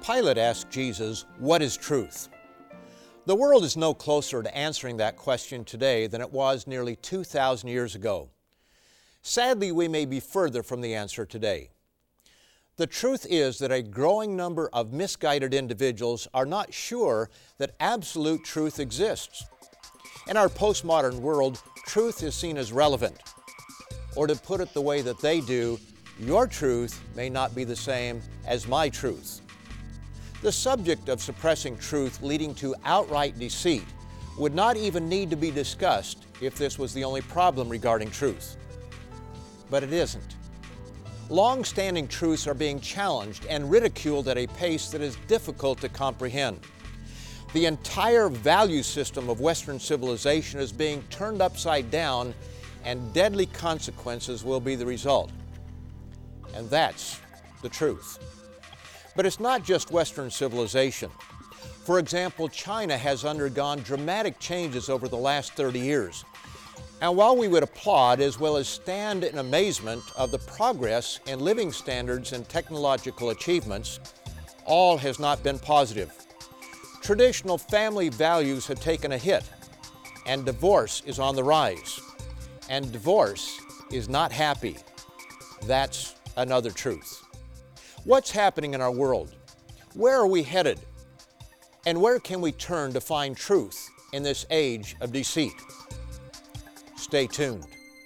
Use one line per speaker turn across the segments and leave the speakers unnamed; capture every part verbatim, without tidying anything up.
Pilate asked Jesus, "What is truth?" The world is no closer to answering that question today than it was nearly two thousand years ago. Sadly, we may be further from the answer today. The truth is that a growing number of misguided individuals are not sure that absolute truth exists. In our postmodern world, truth is seen as relevant. Or to put it the way that they do, your truth may not be the same as my truth. The subject of suppressing truth leading to outright deceit would not even need to be discussed if this was the only problem regarding truth. But it isn't. Long-standing truths are being challenged and ridiculed at a pace that is difficult to comprehend. The entire value system of Western civilization is being turned upside down, and deadly consequences will be the result. And that's the truth. But it's not just Western civilization. For example, China has undergone dramatic changes over the last thirty years. And while we would applaud as well as stand in amazement of the progress in living standards and technological achievements, all has not been positive. Traditional family values have taken a hit, and divorce is on the rise. And divorce is not happy. That's another truth. What's happening in our world? Where are we headed? And where can we turn to find truth in this age of deceit? Stay tuned.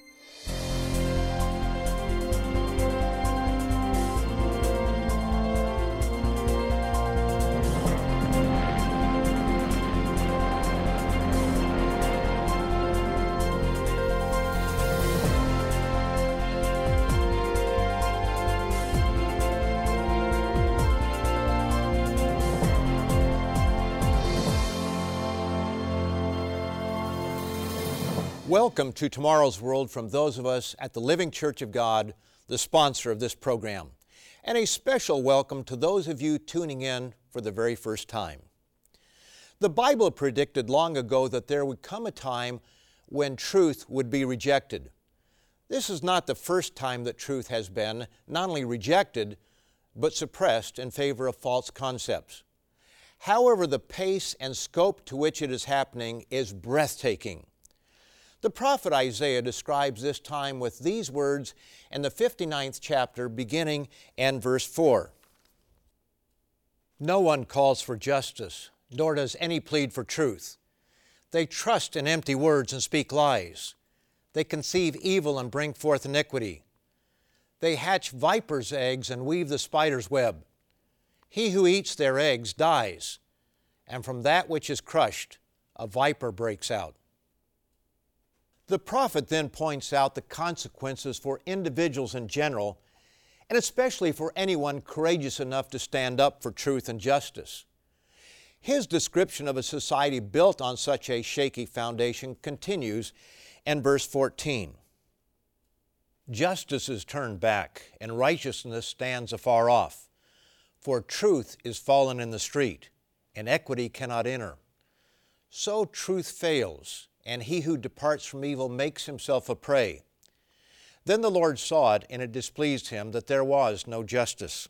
Welcome to Tomorrow's World from those of us at the Living Church of God, the sponsor of this program. And a special welcome to those of you tuning in for the very first time. The Bible predicted long ago that there would come a time when truth would be rejected. This is not the first time that truth has been not only rejected, but suppressed in favor of false concepts. However, the pace and scope to which it is happening is breathtaking. The prophet Isaiah describes this time with these words in the fifty-ninth chapter, beginning in verse four. No one calls for justice, nor does any plead for truth. They trust in empty words and speak lies. They conceive evil and bring forth iniquity. They hatch viper's eggs and weave the spider's web. He who eats their eggs dies, and from that which is crushed, a viper breaks out. The prophet then points out the consequences for individuals in general, and especially for anyone courageous enough to stand up for truth and justice. His description of a society built on such a shaky foundation continues in verse fourteen. Justice is turned back, and righteousness stands afar off. For truth is fallen in the street, and equity cannot enter. So truth fails, and he who departs from evil makes himself a prey. Then the Lord saw it, and it displeased him that there was no justice.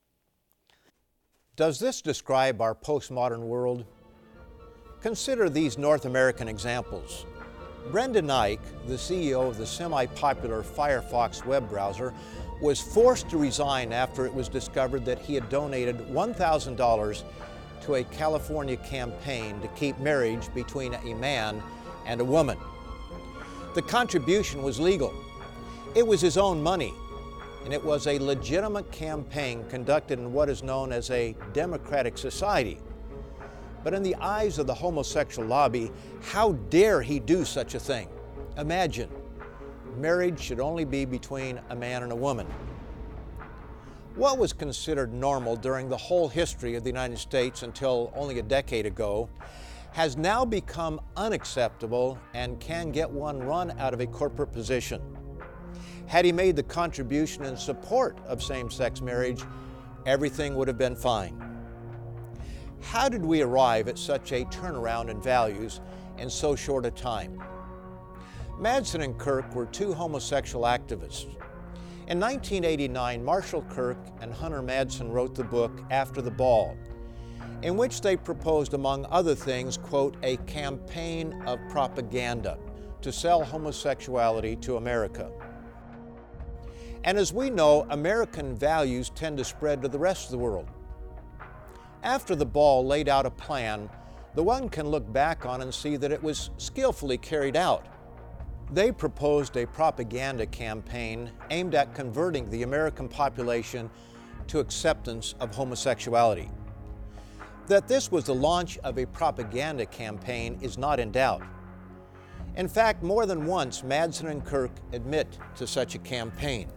Does this describe our postmodern world? Consider these North American examples. Brendan Eich, the C E O of the semi-popular Firefox web browser, was forced to resign after it was discovered that he had donated one thousand dollars to a California campaign to keep marriage between a man and a woman. The contribution was legal. It was his own money, and it was a legitimate campaign conducted in what is known as a democratic society. But in the eyes of the homosexual lobby, how dare he do such a thing? Imagine, marriage should only be between a man and a woman. What was considered normal during the whole history of the United States until only a decade ago has now become unacceptable and can get one run out of a corporate position. Had he made the contribution in support of same-sex marriage, everything would have been fine. How did we arrive at such a turnaround in values in so short a time? Madsen and Kirk were two homosexual activists. In nineteen eighty-nine, Marshall Kirk and Hunter Madsen wrote the book After the Ball, in which they proposed, among other things, quote, a campaign of propaganda to sell homosexuality to America. And as we know, American values tend to spread to the rest of the world. After the Ball laid out a plan, the one can look back on and see that it was skillfully carried out. They proposed a propaganda campaign aimed at converting the American population to acceptance of homosexuality. That this was the launch of a propaganda campaign is not in doubt. In fact, more than once, Madsen and Kirk admit to such a campaign.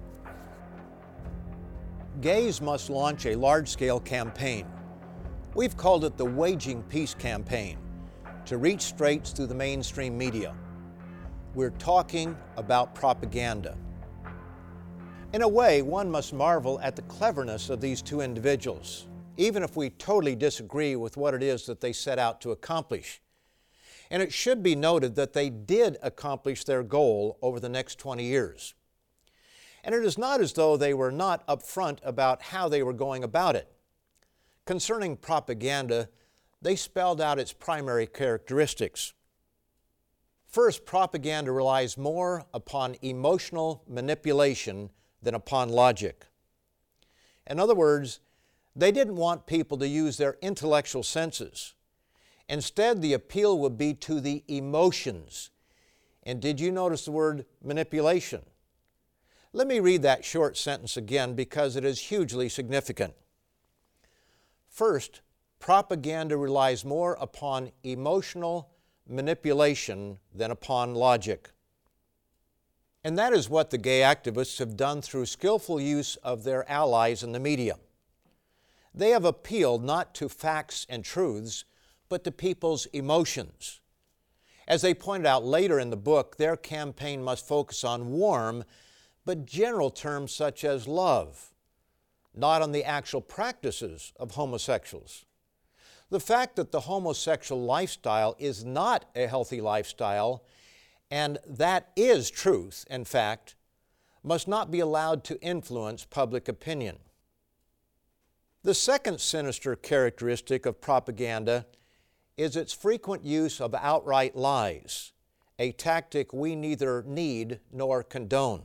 Gays must launch a large-scale campaign. We've called it the Waging Peace Campaign, to reach straights through the mainstream media. We're talking about propaganda. In a way, one must marvel at the cleverness of these two individuals, even if we totally disagree with what it is that they set out to accomplish. And it should be noted that they did accomplish their goal over the next twenty years. And it is not as though they were not upfront about how they were going about it. Concerning propaganda, they spelled out its primary characteristics. First, propaganda relies more upon emotional manipulation than upon logic. In other words, they didn't want people to use their intellectual senses. Instead, the appeal would be to the emotions. And did you notice the word manipulation? Let me read that short sentence again because it is hugely significant. First, propaganda relies more upon emotional manipulation than upon logic. And that is what the gay activists have done through skillful use of their allies in the media. They have appealed not to facts and truths, but to people's emotions. As they pointed out later in the book, their campaign must focus on warm but general terms such as love, not on the actual practices of homosexuals. The fact that the homosexual lifestyle is not a healthy lifestyle, and that is truth, in fact, must not be allowed to influence public opinion. The second sinister characteristic of propaganda is its frequent use of outright lies, a tactic we neither need nor condone.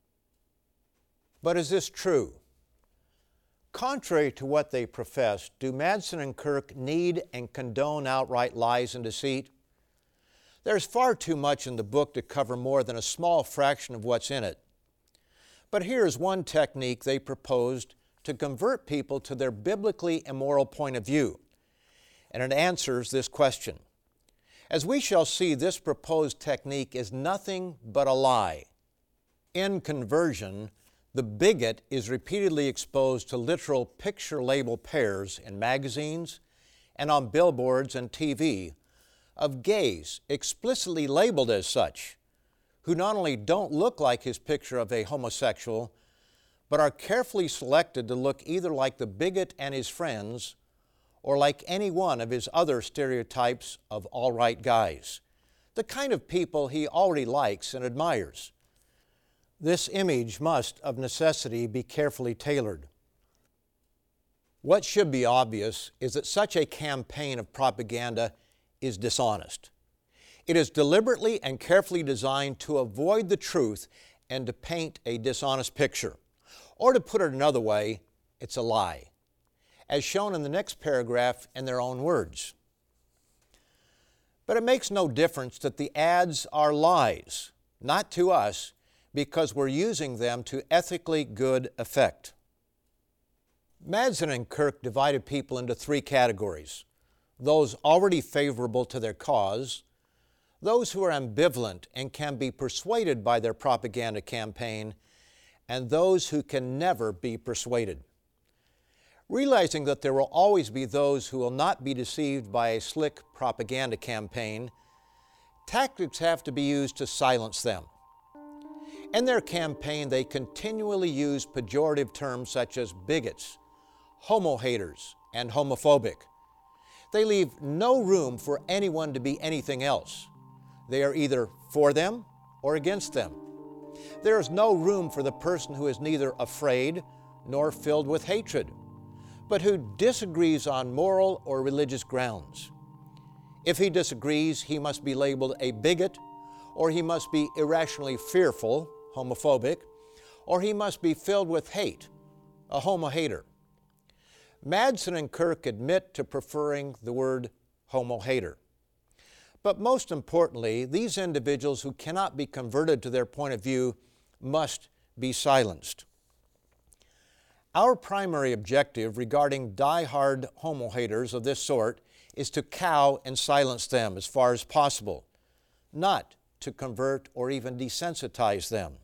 But is this true? Contrary to what they profess, do Madsen and Kirk need and condone outright lies and deceit? There's far too much in the book to cover more than a small fraction of what's in it. But here's one technique they proposed to convert people to their biblically immoral point of view, and it answers this question. As we shall see, this proposed technique is nothing but a lie. In conversion, the bigot is repeatedly exposed to literal picture label pairs in magazines and on billboards and T V of gays explicitly labeled as such, who not only don't look like his picture of a homosexual, but are carefully selected to look either like the bigot and his friends or like any one of his other stereotypes of all right guys, the kind of people he already likes and admires. This image must, of necessity, be carefully tailored. What should be obvious is that such a campaign of propaganda is dishonest. It is deliberately and carefully designed to avoid the truth and to paint a dishonest picture. Or to put it another way, it's a lie, as shown in the next paragraph in their own words. But it makes no difference that the ads are lies, not to us, because we're using them to ethically good effect. Madsen and Kirk divided people into three categories: those already favorable to their cause, those who are ambivalent and can be persuaded by their propaganda campaign, and those who can never be persuaded. Realizing that there will always be those who will not be deceived by a slick propaganda campaign, tactics have to be used to silence them. In their campaign, they continually use pejorative terms such as bigots, homo-haters, and homophobic. They leave no room for anyone to be anything else. They are either for them or against them. There is no room for the person who is neither afraid nor filled with hatred, but who disagrees on moral or religious grounds. If he disagrees, he must be labeled a bigot, or he must be irrationally fearful, homophobic, or he must be filled with hate, a homo-hater. Madsen and Kirk admit to preferring the word homo-hater. But most importantly, these individuals who cannot be converted to their point of view must be silenced. Our primary objective regarding die-hard homo-haters of this sort is to cow and silence them as far as possible, not to convert or even desensitize them.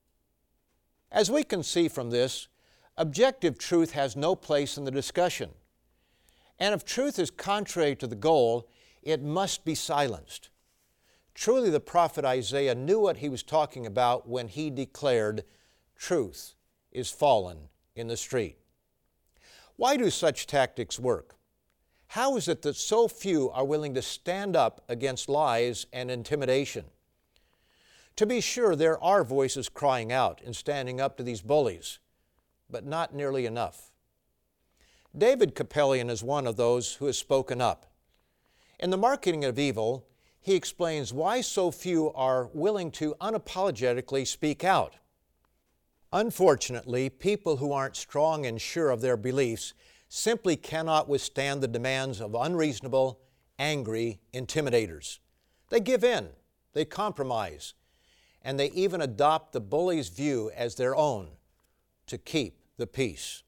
As we can see from this, objective truth has no place in the discussion. And if truth is contrary to the goal, it must be silenced. Truly, the prophet Isaiah knew what he was talking about when he declared, "Truth is fallen in the street." Why do such tactics work? How is it that so few are willing to stand up against lies and intimidation? To be sure, there are voices crying out and standing up to these bullies, but not nearly enough. David Capellian is one of those who has spoken up. In The Marketing of Evil, he explains why so few are willing to unapologetically speak out. Unfortunately, people who aren't strong and sure of their beliefs simply cannot withstand the demands of unreasonable, angry intimidators. They give in, they compromise, and they even adopt the bully's view as their own to keep the peace.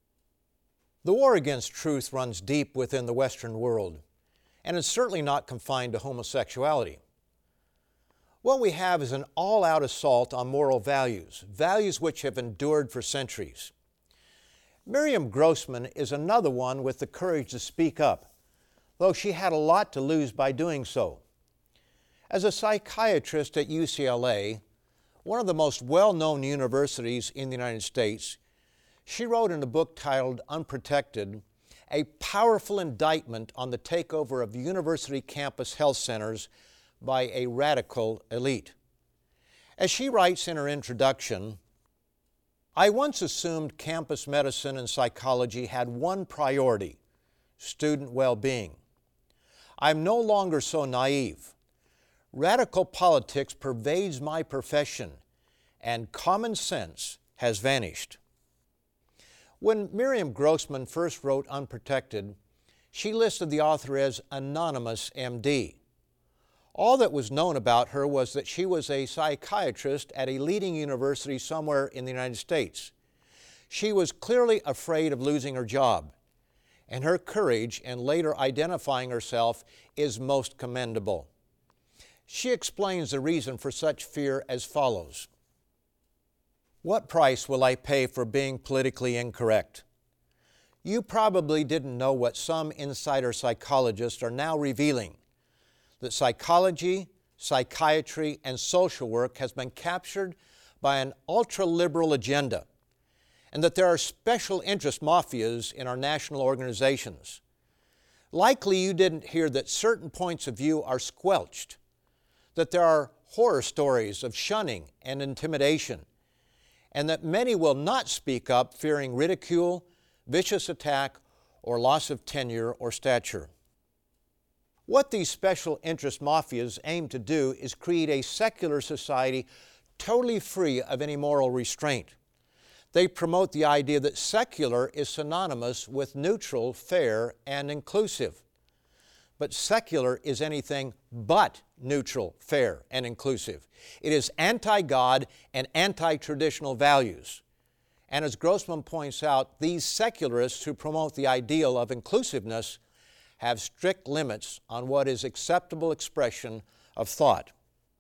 The war against truth runs deep within the Western world, and it's certainly not confined to homosexuality. What we have is an all-out assault on moral values, values which have endured for centuries. Miriam Grossman is another one with the courage to speak up, though she had a lot to lose by doing so. As a psychiatrist at U C L A, one of the most well-known universities in the United States, she wrote in a book titled Unprotected, a powerful indictment on the takeover of university campus health centers by a radical elite. As she writes in her introduction, "I once assumed campus medicine and psychology had one priority, student well-being. I'm no longer so naive. Radical politics pervades my profession, and common sense has vanished." When Miriam Grossman first wrote Unprotected, she listed the author as Anonymous M D. All that was known about her was that she was a psychiatrist at a leading university somewhere in the United States. She was clearly afraid of losing her job, and her courage in later identifying herself is most commendable. She explains the reason for such fear as follows. "What price will I pay for being politically incorrect? You probably didn't know what some insider psychologists are now revealing, that psychology, psychiatry, and social work has been captured by an ultra-liberal agenda, and that there are special interest mafias in our national organizations. Likely you didn't hear that certain points of view are squelched, that there are horror stories of shunning and intimidation, and that many will not speak up fearing ridicule, vicious attack, or loss of tenure or stature. What these special interest mafias aim to do is create a secular society totally free of any moral restraint. They promote the idea that secular is synonymous with neutral, fair, and inclusive. But secular is anything but neutral, fair, and inclusive. It is anti-God and anti-traditional values. And as Grossman points out, these secularists who promote the ideal of inclusiveness have strict limits on what is acceptable expression of thought.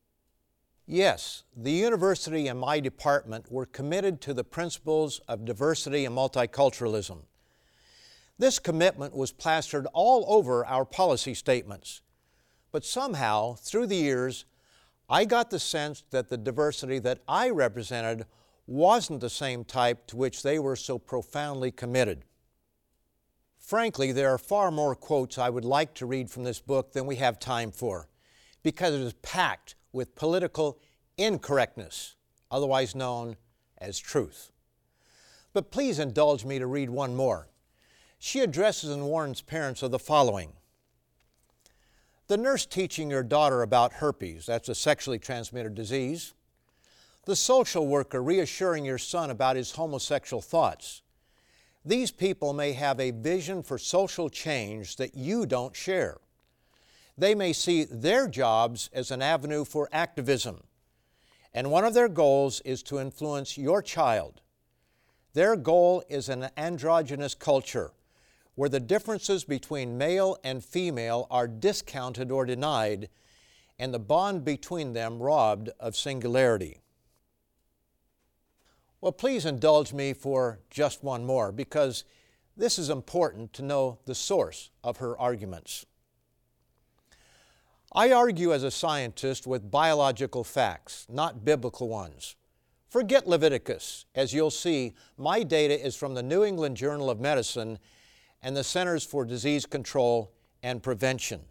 Yes, the university and my department were committed to the principles of diversity and multiculturalism. This commitment was plastered all over our policy statements. But somehow, through the years, I got the sense that the diversity that I represented wasn't the same type to which they were so profoundly committed. Frankly, there are far more quotes I would like to read from this book than we have time for, because it is packed with political incorrectness otherwise known as truth. But please indulge me to read one more. She addresses and warns parents of the following. The nurse teaching your daughter about herpes, that's a sexually transmitted disease. The social worker reassuring your son about his homosexual thoughts. These people may have a vision for social change that you don't share. They may see their jobs as an avenue for activism, and one of their goals is to influence your child. Their goal is an androgynous culture, where the differences between male and female are discounted or denied, and the bond between them robbed of singularity. Well, please indulge me for just one more, because this is important to know the source of her arguments. I argue as a scientist with biological facts, not biblical ones. Forget Leviticus. As you'll see, my data is from the New England Journal of Medicine and the Centers for Disease Control and Prevention.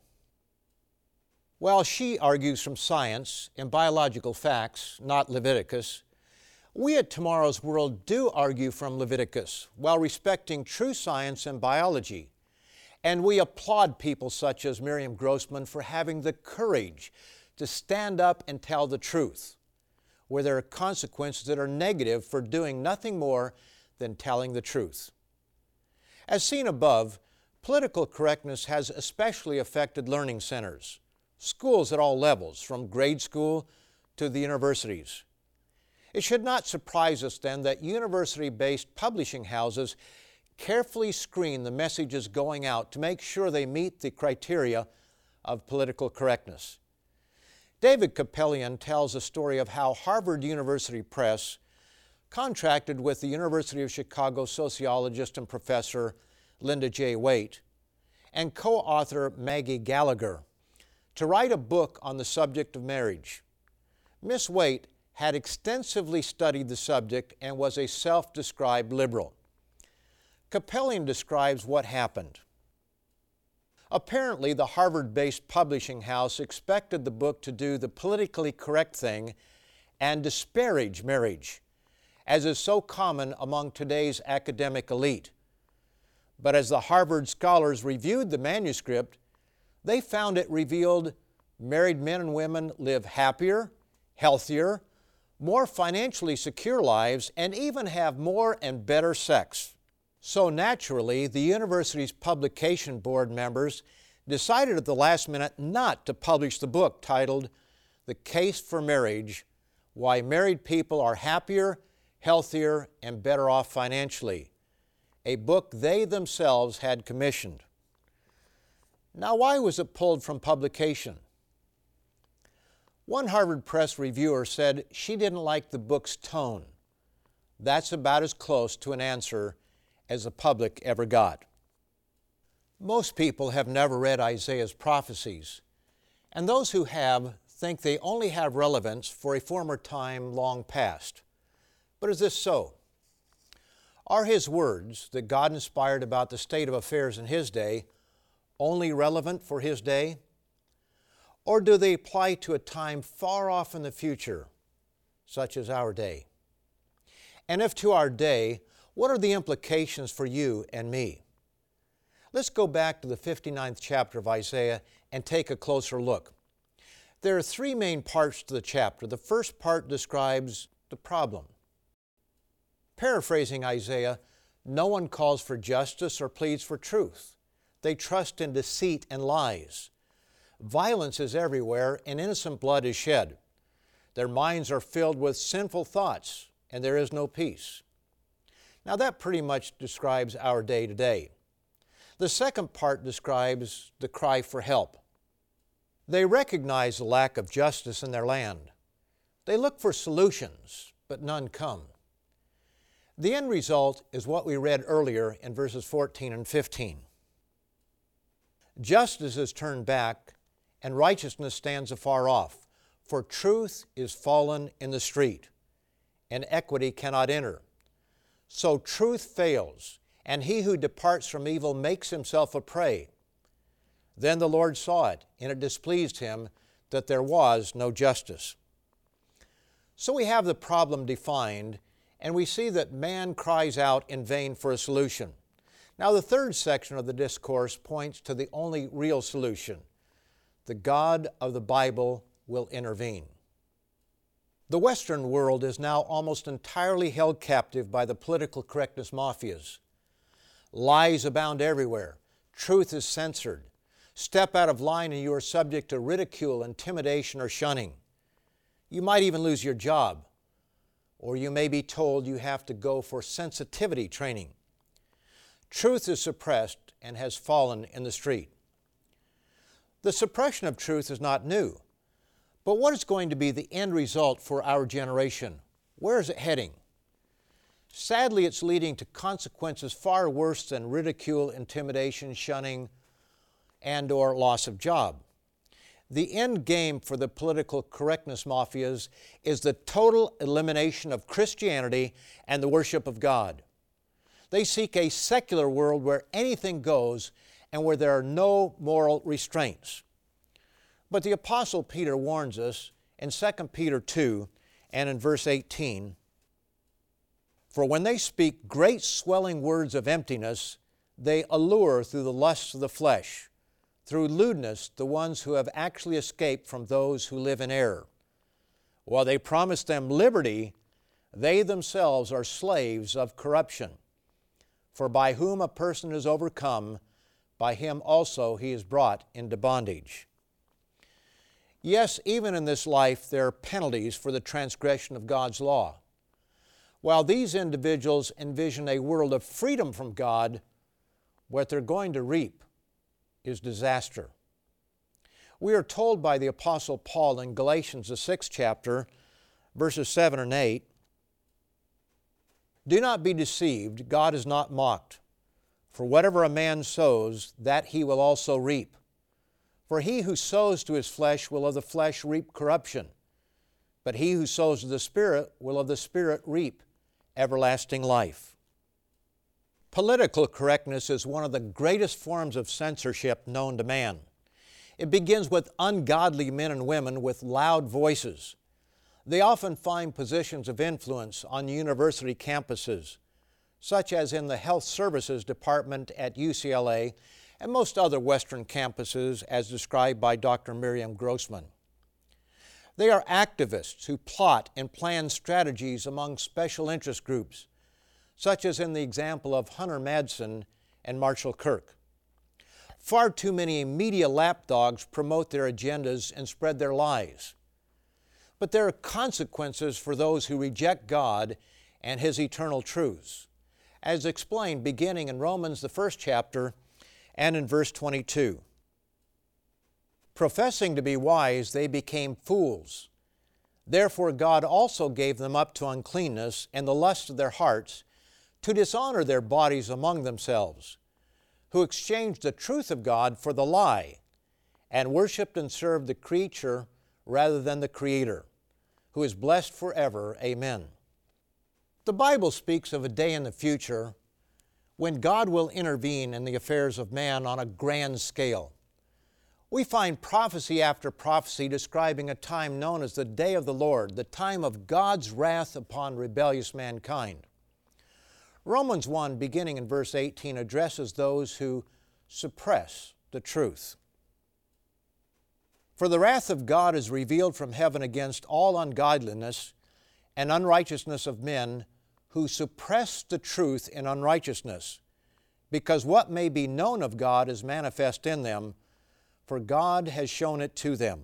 While she argues from science and biological facts, not Leviticus, we at Tomorrow's World do argue from Leviticus while respecting true science and biology. And we applaud people such as Miriam Grossman for having the courage to stand up and tell the truth, where there are consequences that are negative for doing nothing more than telling the truth. As seen above, political correctness has especially affected learning centers, schools at all levels, from grade school to the universities. It should not surprise us then that university-based publishing houses carefully screen the messages going out to make sure they meet the criteria of political correctness. David Kapelian tells a story of how Harvard University Press contracted with the University of Chicago sociologist and professor Linda J. Waite and co-author Maggie Gallagher to write a book on the subject of marriage. Miss Waite had extensively studied the subject and was a self-described liberal. Kapelian describes what happened. Apparently, the Harvard-based publishing house expected the book to do the politically correct thing and disparage marriage, as is so common among today's academic elite. But as the Harvard scholars reviewed the manuscript, they found it revealed married men and women live happier, healthier, more financially secure lives, and even have more and better sex. So naturally, the university's publication board members decided at the last minute not to publish the book titled The Case for Marriage: Why Married People Are Happier, Healthier, and Better Off Financially, a book they themselves had commissioned. Now, why was it pulled from publication? One Harvard Press reviewer said she didn't like the book's tone. That's about as close to an answer as the public ever got. Most people have never read Isaiah's prophecies, and those who have think they only have relevance for a former time long past. But is this so? Are his words that God inspired about the state of affairs in his day only relevant for his day? Or do they apply to a time far off in the future, such as our day? And if to our day, what are the implications for you and me? Let's go back to the fifty-ninth chapter of Isaiah and take a closer look. There are three main parts to the chapter. The first part describes the problem. Paraphrasing Isaiah, no one calls for justice or pleads for truth. They trust in deceit and lies. Violence is everywhere and innocent blood is shed. Their minds are filled with sinful thoughts and there is no peace. Now that pretty much describes our day today. The second part describes the cry for help. They recognize the lack of justice in their land. They look for solutions, but none come. The end result is what we read earlier in verses fourteen and fifteen. Justice is turned back, and righteousness stands afar off, for truth is fallen in the street, and equity cannot enter. So truth fails, and he who departs from evil makes himself a prey. Then the Lord saw it, and it displeased him that there was no justice. So we have the problem defined, and we see that man cries out in vain for a solution. Now the third section of the discourse points to the only real solution. The God of the Bible will intervene. The Western world is now almost entirely held captive by the political correctness mafias. Lies abound everywhere. Truth is censored. Step out of line and you are subject to ridicule, intimidation, or shunning. You might even lose your job, or you may be told you have to go for sensitivity training. Truth is suppressed and has fallen in the street. The suppression of truth is not new, but what is going to be the end result for our generation? Where is it heading? Sadly, it's leading to consequences far worse than ridicule, intimidation, shunning, and or loss of job. The end game for the political correctness mafias is the total elimination of Christianity and the worship of God. They seek a secular world where anything goes and where there are no moral restraints. But the Apostle Peter warns us in Second Peter two and in verse eighteen, "For when they speak great swelling words of emptiness, they allure through the lusts of the flesh, through lewdness the ones who have actually escaped from those who live in error. While they promise them liberty, they themselves are slaves of corruption. For by whom a person is overcome, by him also he is brought into bondage." Yes, even in this life there are penalties for the transgression of God's law. While these individuals envision a world of freedom from God, what they're going to reap is disaster. We are told by the Apostle Paul in Galatians, the sixth chapter, verses seven and eight, "Do not be deceived, God is not mocked. For whatever a man sows, that he will also reap. For he who sows to his flesh will of the flesh reap corruption, but he who sows to the Spirit will of the Spirit reap everlasting life." Political correctness is one of the greatest forms of censorship known to man. It begins with ungodly men and women with loud voices. They often find positions of influence on university campuses, such as in the Health Services Department at U C L A and most other Western campuses as described by Doctor Miriam Grossman. They are activists who plot and plan strategies among special interest groups, such as in the example of Hunter Madsen and Marshall Kirk. Far too many media lapdogs promote their agendas and spread their lies. But there are consequences for those who reject God and His eternal truths, as explained beginning in Romans, the first chapter, and in verse twenty-two. "Professing to be wise, they became fools. Therefore God also gave them up to uncleanness and the lust of their hearts, to dishonor their bodies among themselves, who exchanged the truth of God for the lie, and worshiped and served the creature rather than the Creator, who is blessed forever. Amen." The Bible speaks of a day in the future when God will intervene in the affairs of man on a grand scale. We find prophecy after prophecy describing a time known as the day of the Lord, the time of God's wrath upon rebellious mankind. Romans one, beginning in verse eighteen, addresses those who suppress the truth. "For the wrath of God is revealed from heaven against all ungodliness and unrighteousness of men who suppress the truth in unrighteousness, because what may be known of God is manifest in them, for God has shown it to them."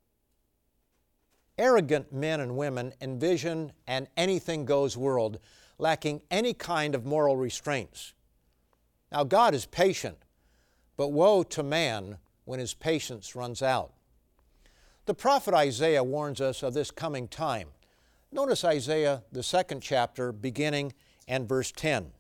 Arrogant men and women envision an anything-goes world lacking any kind of moral restraints. Now, God is patient, but woe to man when his patience runs out. The prophet Isaiah warns us of this coming time. Notice Isaiah, the second chapter, beginning and verse ten.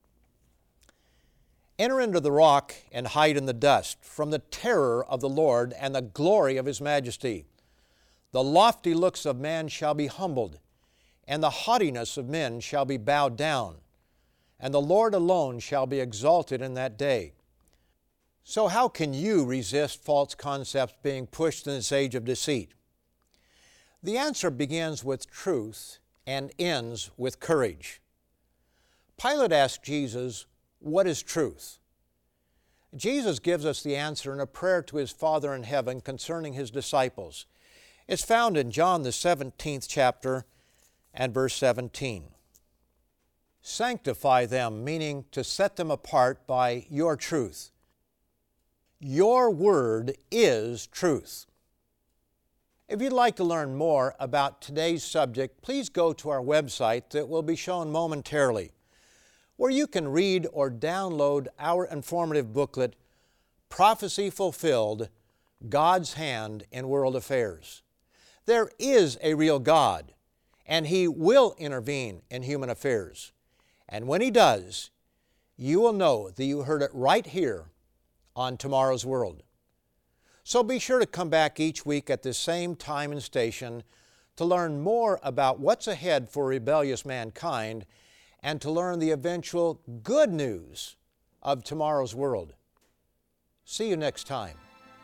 "Enter into the rock and hide in the dust from the terror of the Lord and the glory of His majesty. The lofty looks of man shall be humbled, and the haughtiness of men shall be bowed down, and the Lord alone shall be exalted in that day." So how can you resist false concepts being pushed in this age of deceit? The answer begins with truth and ends with courage. Pilate asked Jesus, "What is truth?" Jesus gives us the answer in a prayer to his Father in heaven concerning his disciples. It's found in John the seventeenth chapter and verse seventeen. Sanctify them, meaning to set them apart by your truth. Your word is truth. If you'd like to learn more about today's subject, please go to our website that will be shown momentarily, where you can read or download our informative booklet, Prophecy Fulfilled, God's Hand in World Affairs. There is a real God, and He will intervene in human affairs. And when He does, you will know that you heard it right here on Tomorrow's World. So be sure to come back each week at the same time and station to learn more about what's ahead for rebellious mankind and to learn the eventual good news of tomorrow's world. See you next time.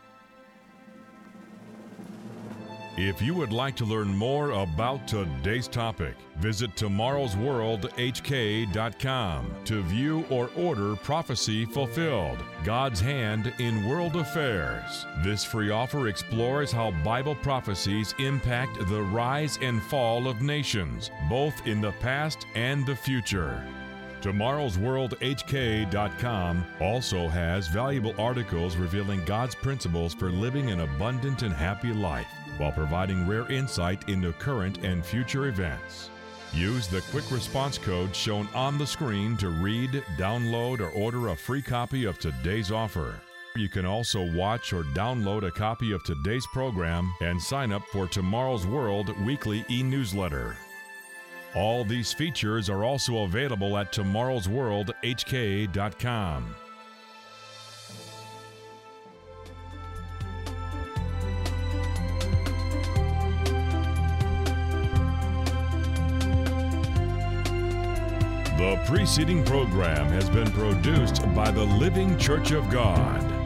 If you would like to learn more about today's topic, visit tomorrows world h k dot com to view or order Prophecy Fulfilled, God's Hand in World Affairs. This free offer explores how Bible prophecies impact the rise and fall of nations, both in the past and the future. tomorrows world h k dot com also has valuable articles revealing God's principles for living an abundant and happy life, while providing rare insight into current and future events. Use the quick response code shown on the screen to read, download, or order a free copy of today's offer. You can also watch or download a copy of today's program and sign up for Tomorrow's World weekly e-newsletter. All these features are also available at tomorrows world h k dot com. The preceding program has been produced by the Living Church of God.